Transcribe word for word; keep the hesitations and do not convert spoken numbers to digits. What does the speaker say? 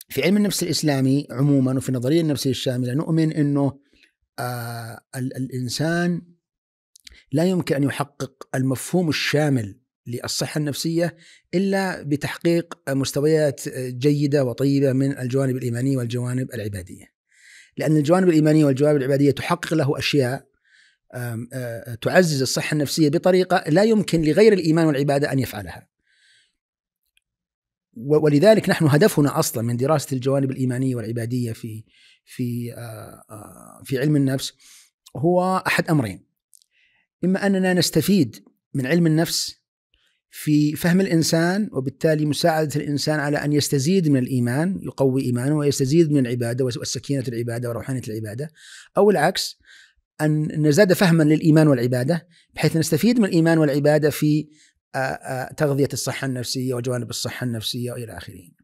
في علم النفس الإسلامي عموما وفي النظرية النفسية الشاملة نؤمن أنه آه الإنسان لا يمكن أن يحقق المفهوم الشامل للصحة النفسية إلا بتحقيق مستويات جيدة وطيبة من الجوانب الإيمانية والجوانب العبادية، لأن الجوانب الإيمانية والجوانب العبادية تحقق له أشياء تعزز الصحة النفسية بطريقة لا يمكن لغير الإيمان والعبادة أن يفعلها. ولذلك نحن هدفنا أصلا من دراسة الجوانب الإيمانية والعبادية في في في علم النفس هو أحد أمرين: إما أننا نستفيد من علم النفس في فهم الإنسان وبالتالي مساعدة الإنسان على أن يستزيد من الإيمان، يقوي إيمانه ويستزيد من العبادة والسكينة العبادة وروحانية العبادة، أو العكس أن نزداد فهما للإيمان والعبادة بحيث نستفيد من الإيمان والعبادة في تغذية الصحة النفسية وجوانب الصحة النفسية وإلى آخره.